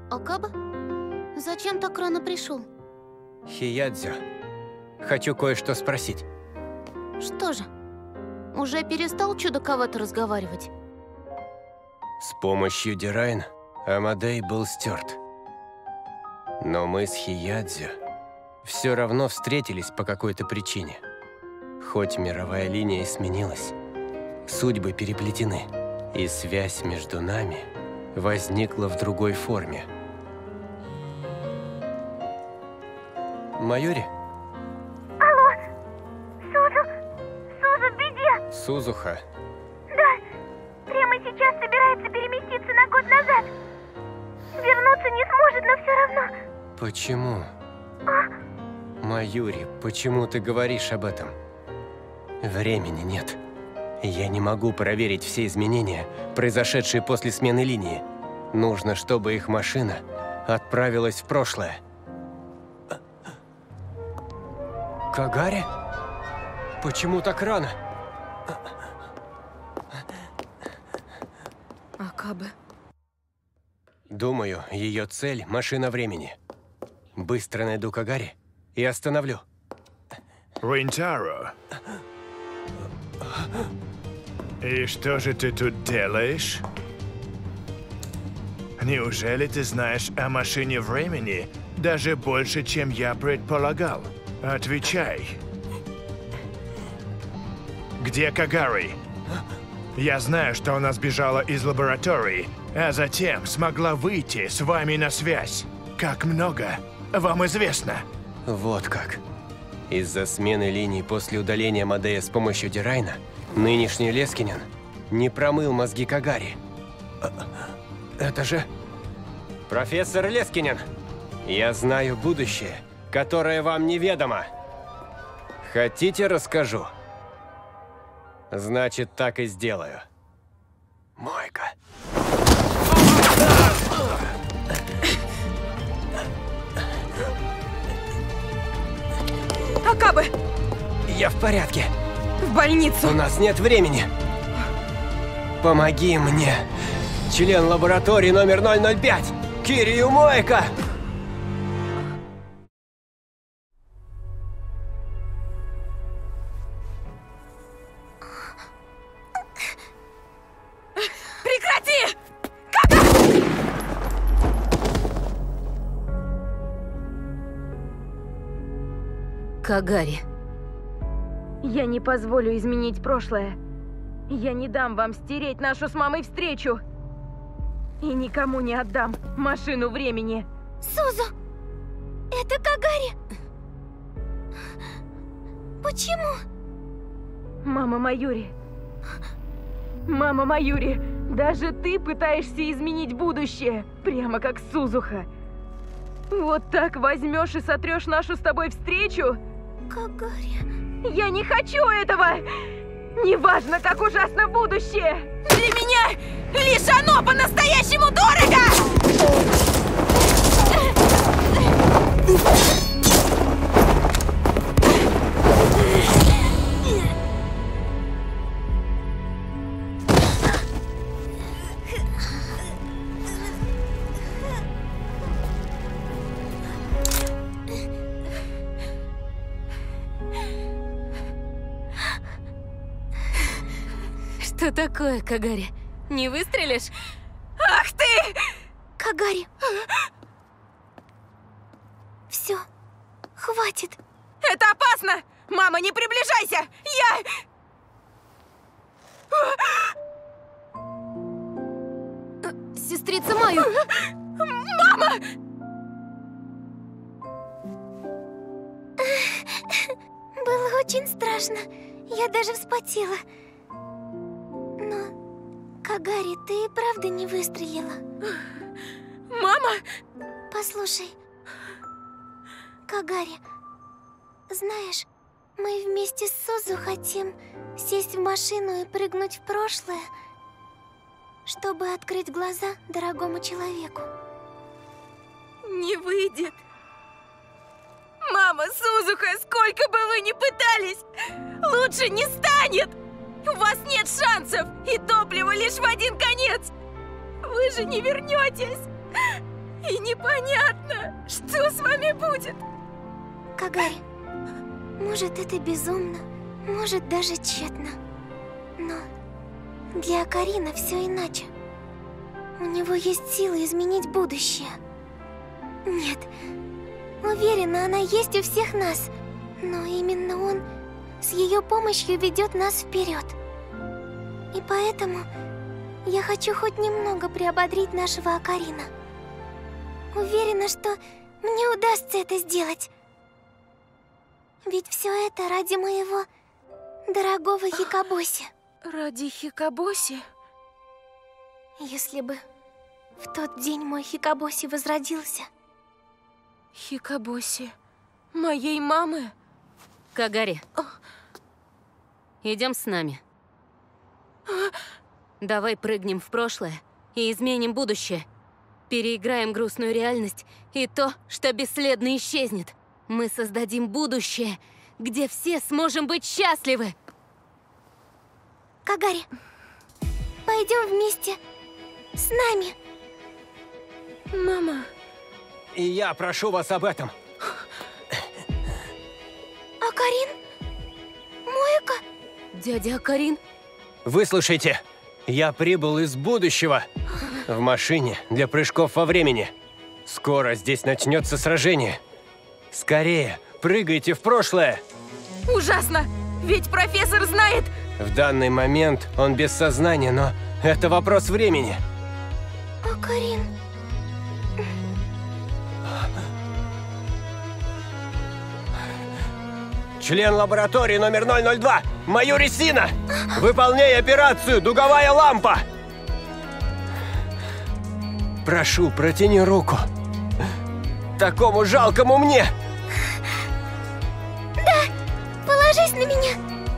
Акаба? Зачем так рано пришел? Хиядзё, хочу кое-что спросить. Что же? Уже перестал чудаковато разговаривать? С помощью Дирайн Амадей был стерт. Но мы с Хиядзё все равно встретились по какой-то причине. Хоть мировая линия сменилась, судьбы переплетены, и связь между нами возникла в другой форме. Майори? Алло! Сузу в беде! Сузуха? Да, прямо сейчас собирается переместиться на год назад. Вернуться не сможет, но все равно. Почему? Майори, почему ты говоришь об этом? Времени нет. Я не могу проверить все изменения, произошедшие после смены линии. Нужно, чтобы их машина отправилась в прошлое. Кагари? Почему так рано? Акаба. Думаю, ее цель – машина времени. Быстро найду Кагари и остановлю. Ринтаро. И что же ты тут делаешь? Неужели ты знаешь о машине времени даже больше, чем я предполагал? Отвечай. Где Кагари? Я знаю, что она сбежала из лаборатории, а затем смогла выйти с вами на связь. Как много вам известно? Вот как. Из-за смены линий после удаления Амадея с помощью Дирайна нынешний Лескинен не промыл мозги Кагари. Это же... Профессор Лескинен, я знаю будущее, которое вам неведомо. Хотите, расскажу? Значит, так и сделаю. Мойка. Акаба! Я в порядке. В больницу! У нас нет времени. Помоги мне. Член лаборатории номер 005. Кирью Мойка! Прекрати! Кагари. Я не позволю изменить прошлое. Я не дам вам стереть нашу с мамой встречу. И никому не отдам машину времени. Сузу! Это Кагари! Почему? Мама Майори. Мама Майори, даже ты пытаешься изменить будущее, прямо как Сузуха. Вот так возьмешь и сотрешь нашу с тобой встречу? Кагари... Я не хочу этого! Неважно, как ужасно будущее! Для меня лишь оно по-настоящему дорого! Что такое, Кагари? Не выстрелишь? Ах ты! Кагари... Все, хватит. Это опасно! Мама, не приближайся! Сестрица Маю! Мама! Было очень страшно. Я даже вспотела. Но, Кагари, ты и правда не выстрелила? Мама! Послушай, Кагари, знаешь, мы вместе с Сузу хотим сесть в машину и прыгнуть в прошлое, чтобы открыть глаза дорогому человеку. Не выйдет. Мама, Сузуха, сколько бы вы ни пытались, лучше не станет! У вас нет шансов, и топливо лишь в один конец! Вы же не вернетесь! И непонятно, что с вами будет. Кагари, может, это безумно, может, даже тщетно. Но для Окарина все иначе. У него есть силы изменить будущее. Нет, уверена, она есть у всех нас. Но именно он с ее помощью ведет нас вперед. И поэтому я хочу хоть немного приободрить нашего Окарина. Уверена, что мне удастся это сделать. Ведь все это ради моего дорогого Хикабоси. Ради Хикабоси? Если бы в тот день мой Хикабоси возродился. Хикабоси моей мамы? Кагари, идем с нами. Давай прыгнем в прошлое и изменим будущее. Переиграем грустную реальность и то, что бесследно исчезнет. Мы создадим будущее, где все сможем быть счастливы. Кагари, пойдем вместе с нами. Мама. И я прошу вас об этом. Окарин? Моэка? Дядя Окарин? Выслушайте, я прибыл из будущего в машине для прыжков во времени. Скоро здесь начнется сражение. Скорее, прыгайте в прошлое. Ужасно! Ведь профессор знает... В данный момент он без сознания, но это вопрос времени. Окарин. Член лаборатории номер 002, Майюри Сина! Выполняй операцию «Дуговая лампа». Прошу, протяни руку. Такому жалкому мне. Да, положись на меня.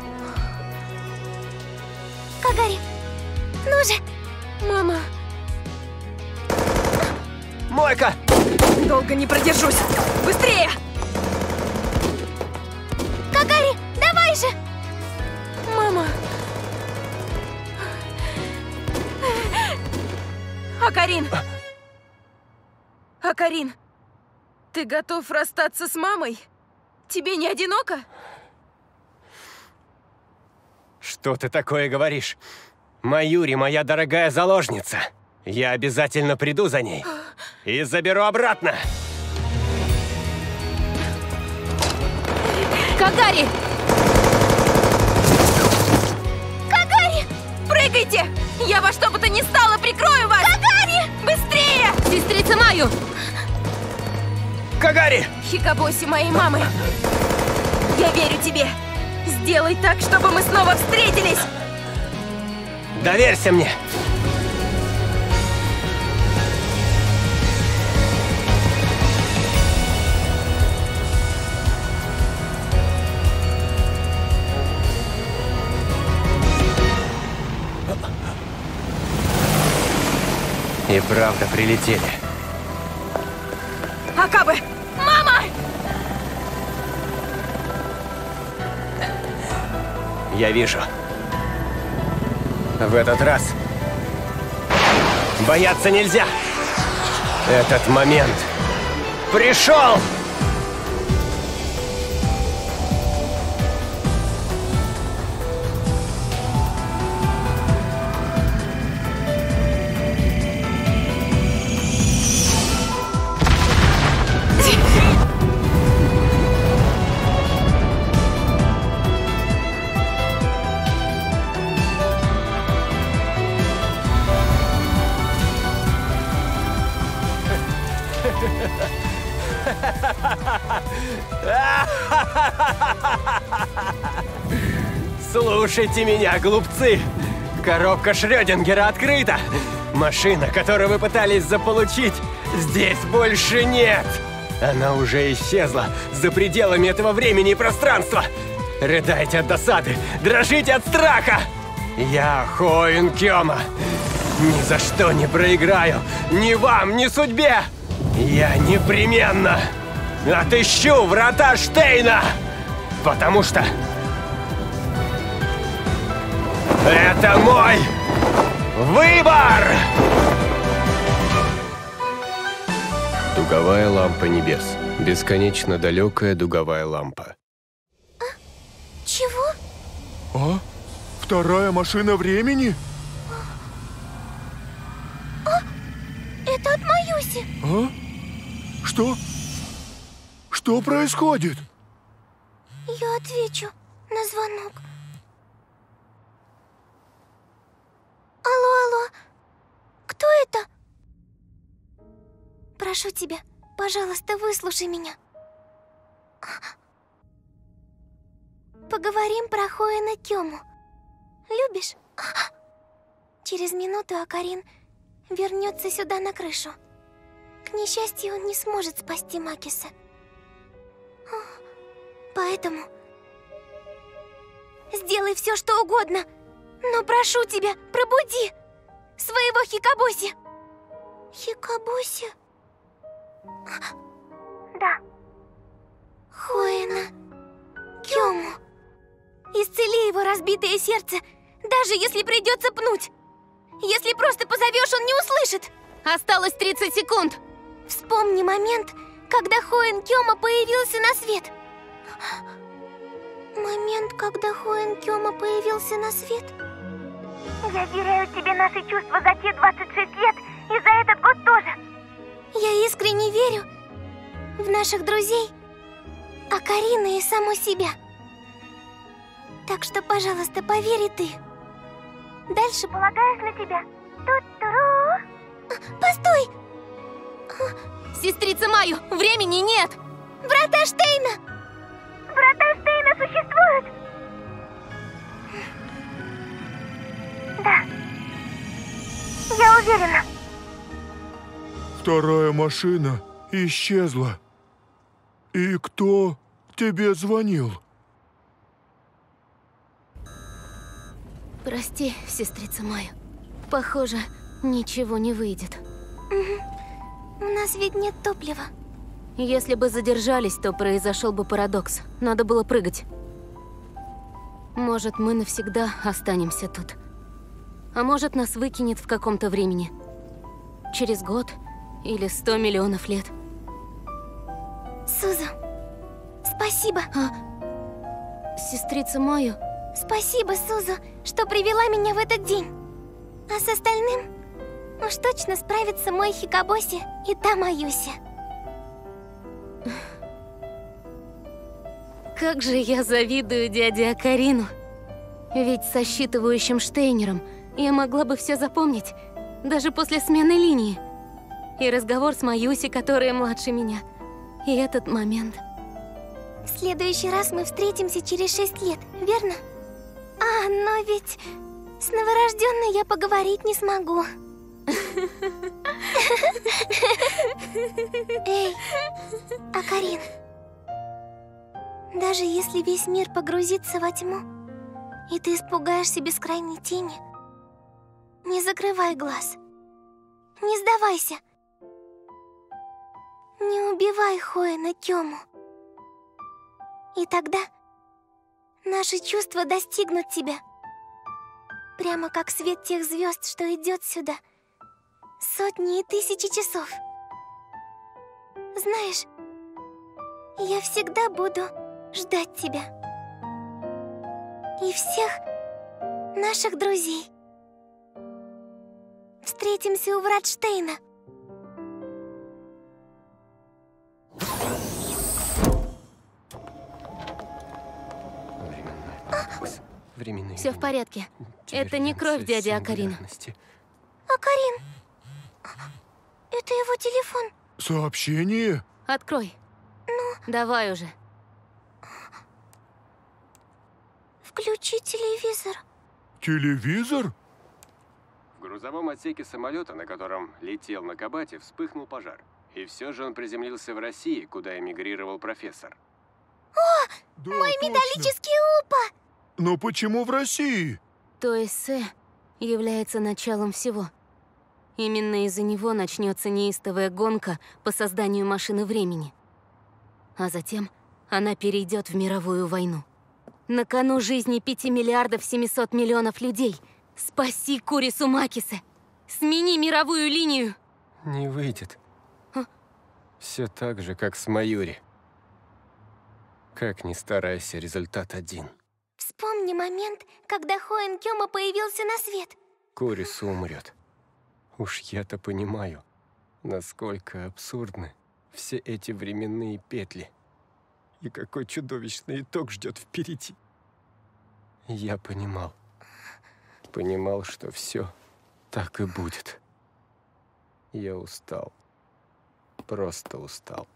Кагари, ну же. Мама. Мойка! Долго не продержусь. Быстрее! Кагари, давай же. Мама. Окарин. Окарин, ты готов расстаться с мамой? Тебе не одиноко? Что ты такое говоришь? Майюри, моя дорогая заложница. Я обязательно приду за ней и заберу обратно. Кагари! Кагари! Прыгайте! Я во что бы то ни стало прикрою вас! Кагари! Быстрее! Сестрица Маю! Кагари! Хикабоси моей мамы! Я верю тебе! Сделай так, чтобы мы снова встретились! Доверься мне! И правда прилетели. Акабе! Мама! Я вижу. В этот раз бояться нельзя. Этот момент пришел! Слушайте меня, глупцы! Коробка Шрёдингера открыта! Машина, которую вы пытались заполучить, здесь больше нет! Она уже исчезла за пределами этого времени и пространства! Рыдайте от досады, дрожите от страха! Я Хоин Кёма! Ни за что не проиграю! Ни вам, ни судьбе! Я непременно отыщу врата Штейна! Потому что это мой выбор! Дуговая лампа небес. Бесконечно далекая дуговая лампа. Чего? А? Вторая машина времени? Это от Маюси. А? Что? Что происходит? Я отвечу на звонок. Алло, алло. Кто это? Прошу тебя, пожалуйста, выслушай меня. Поговорим про Хоэна Кёму. Любишь? Через минуту Акарин вернется сюда на крышу. К несчастью, он не сможет спасти Макиса. Поэтому сделай все, что угодно, но прошу тебя, пробуди своего Хикабуси. Хикабуси? Да. Хоэна Кёму. Исцели его разбитое сердце, даже если придется пнуть. Если просто позовешь, он не услышит. Осталось 30 секунд. Вспомни момент, когда Хоэн Кёма появился на свет. Момент, когда Хоэн Кёма появился на свет? Я веряю тебе наши чувства за те 26 лет и за этот год тоже. Я искренне верю в наших друзей, Акарина и саму себя. Так что, пожалуйста, поверь и ты. Дальше полагаюсь на тебя. Ту-туру. Постой! Сестрица Маю, времени нет! Врата Штейна! Врата Штейна существуют! Да. Я уверена. Вторая машина исчезла. И кто тебе звонил? Прости, сестрица Маю. Похоже, ничего не выйдет. У нас ведь нет топлива. Если бы задержались, то произошел бы парадокс. Надо было прыгать. Может, мы навсегда останемся тут. А может, нас выкинет в каком-то времени. Через год или 100 миллионов лет. Сузу, спасибо. Сестрица Маю. Спасибо, Сузу, что привела меня в этот день. А с остальным уж точно справится мой Хикабоси и та Маюси. Как же я завидую дяде Акарину. Ведь со считывающим Штейнером я могла бы все запомнить, даже после смены линии. И разговор с Маюси, которая младше меня. И этот момент. В следующий раз мы встретимся через 6 лет, верно? Но ведь с новорожденной я поговорить не смогу. Эй, Акарин. Даже если весь мир погрузится во тьму, и ты испугаешься бескрайней тени, не закрывай глаз. Не сдавайся. Не убивай Хоэна Кёму. И тогда наши чувства достигнут тебя. Прямо как свет тех звезд, что идет сюда. Сотни и тысячи часов. Знаешь, я всегда буду ждать тебя. И всех наших друзей. Встретимся у врат Штейна. Все в порядке. Это не кровь дяди Акарина. Акарин, это его телефон. Сообщение? Открой. Давай уже. Включи телевизор. Телевизор? В грузовом отсеке самолета, на котором летел на Кабате, вспыхнул пожар. И все же он приземлился в России, куда эмигрировал профессор. Да, Мой точно. металлический упа! Но почему в России? То эссе является началом всего. Именно из-за него начнется неистовая гонка по созданию машины времени. А затем она перейдет в мировую войну. На кону жизни 5 миллиардов 700 миллионов людей. Спаси Курису Макиса! Смени мировую линию! Не выйдет. Все так же, как с Маюри. Как ни старайся, результат один. Вспомни момент, когда Хоэн Кёма появился на свет. Курису умрет. Уж я-то понимаю, насколько абсурдны все эти временные петли. И какой чудовищный итог ждет впереди. Я понимал. Понимал, что все так и будет. Я устал. Просто устал.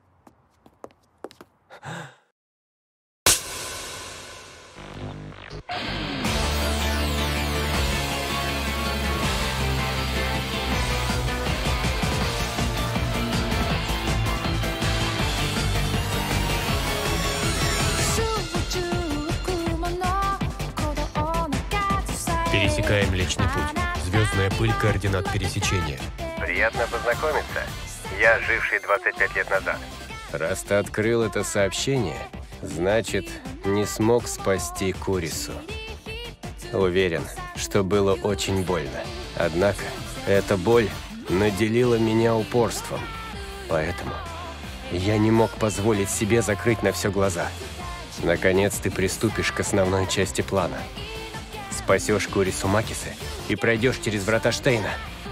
Пересекаем Млечный Путь. Звездная пыль координат пересечения. Приятно познакомиться. Я живший 25 лет назад. Раз ты открыл это сообщение, значит, не смог спасти Курису. Уверен, что было очень больно. Однако, эта боль наделила меня упорством. Поэтому я не мог позволить себе закрыть на все глаза. Наконец ты приступишь к основной части плана. Спасешь Курису Макисе и пройдешь через врата Штейна.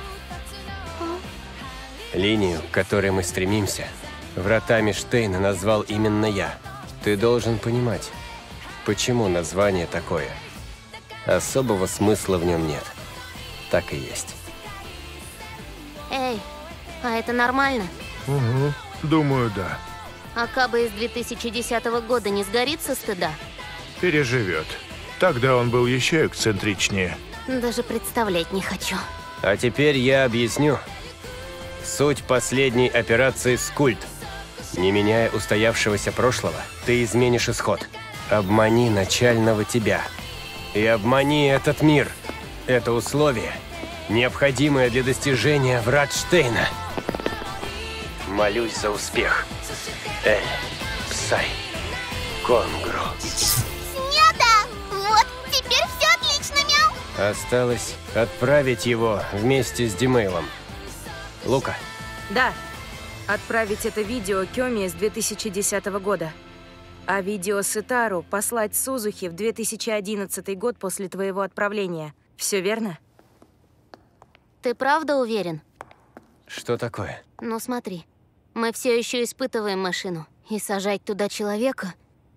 Линию, к которой мы стремимся, вратами Штейна назвал именно я. Ты должен понимать, почему название такое. Особого смысла в нем нет. Так и есть. Эй, а это нормально? Угу, думаю, да. Акаба из 2010 года не сгорит со стыда? Переживет. Тогда он был еще эксцентричнее. Даже представлять не хочу. А теперь я объясню суть последней операции «Скульт». Не меняя устоявшегося прошлого, ты изменишь исход. Обмани начального тебя. И обмани этот мир. Это условие, необходимое для достижения врат Штейна. Молюсь за успех. Эль, Псай, Конгру. Снято! Вот, теперь все отлично, мяу! Осталось отправить его вместе с Димейлом. Лука. Да. Отправить это видео Кёме с 2010 года. А видео с Итару послать Сузухи в 2011 год после твоего отправления. Все верно? Ты правда уверен? Что такое? Ну смотри, мы все еще испытываем машину. И сажать туда человека...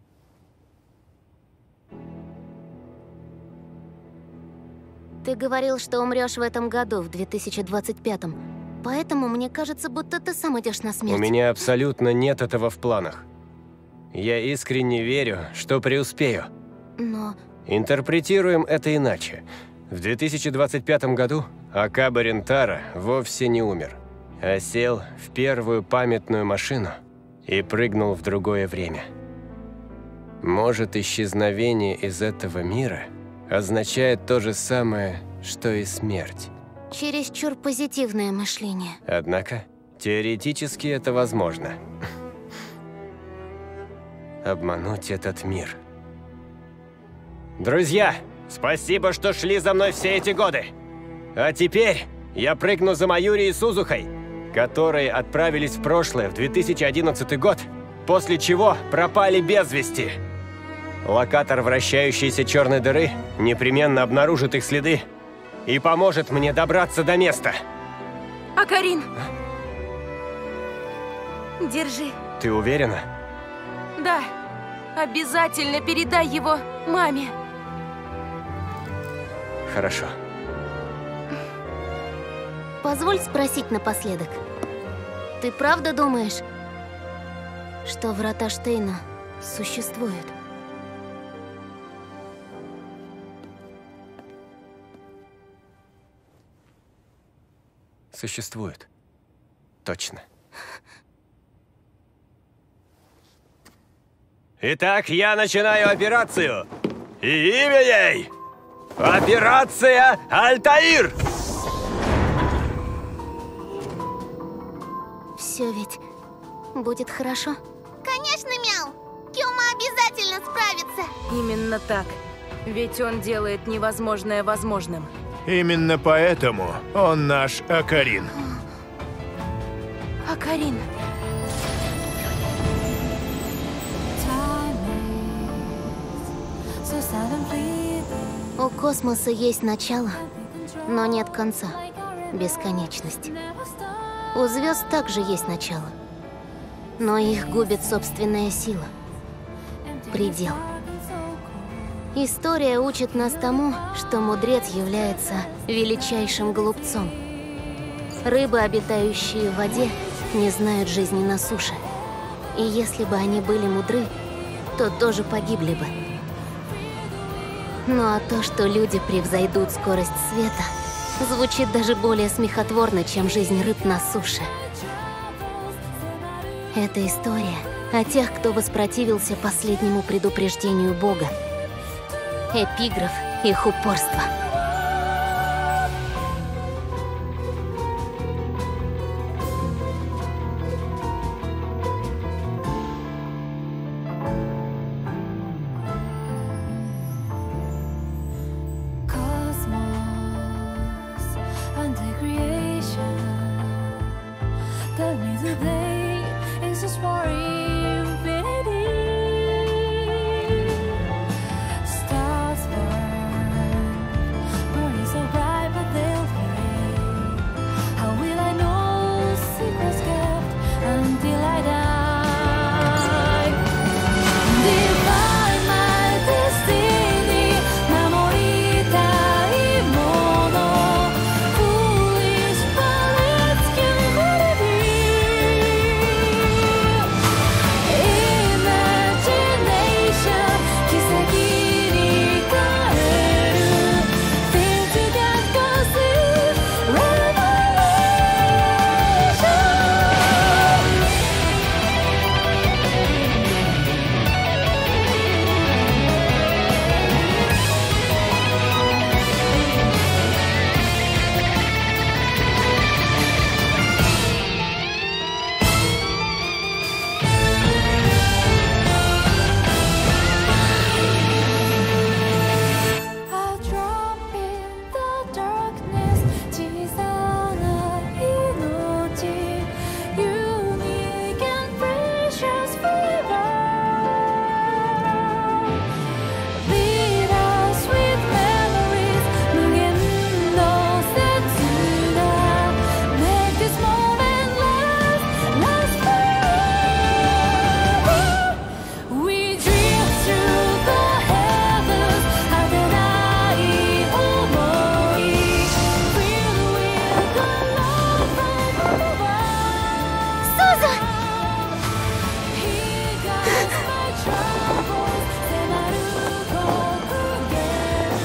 Ты говорил, что умрешь в этом году, в 2025-м. Поэтому мне кажется, будто ты сам идешь на смерть. У меня абсолютно нет этого в планах. Я искренне верю, что преуспею. Но... Интерпретируем это иначе. В 2025 году Акаба Рентара вовсе не умер, а сел в первую памятную машину и прыгнул в другое время. Может, исчезновение из этого мира означает то же самое, что и смерть. Чересчур позитивное мышление. Однако, теоретически это возможно. Обмануть этот мир. Друзья, спасибо, что шли за мной все эти годы. А теперь я прыгну за Маюри и Сузухой, которые отправились в прошлое в 2011 год, после чего пропали без вести. Локатор вращающейся черной дыры непременно обнаружит их следы и поможет мне добраться до места. Акарин! Держи. Ты уверена? Да. Обязательно передай его маме. Хорошо. Позволь спросить напоследок. Ты правда думаешь, что врата Штейна существуют? Существует. Точно. Итак, я начинаю операцию. И имя ей — Операция Альтаир! Все ведь будет хорошо? Конечно, мяу! Кёма обязательно справится! Именно так. Ведь он делает невозможное возможным. Именно поэтому он наш Акарин. Акарин. У космоса есть начало, но нет конца. Бесконечность. У звезд также есть начало, но их губит собственная сила. Предел. История учит нас тому, что мудрец является величайшим глупцом. Рыбы, обитающие в воде, не знают жизни на суше. И если бы они были мудры, то тоже погибли бы. Ну а то, что люди превзойдут скорость света, звучит даже более смехотворно, чем жизнь рыб на суше. Это история о тех, кто воспротивился последнему предупреждению Бога. Эпиграф их упорства.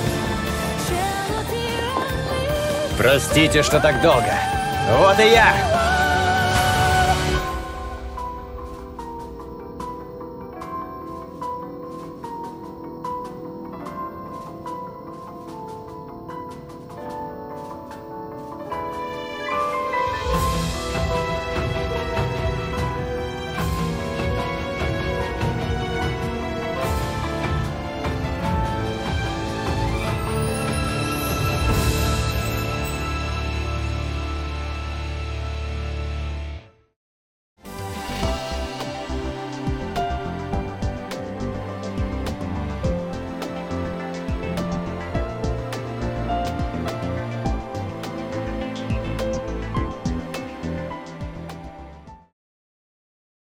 Простите, что так долго. Вот и я!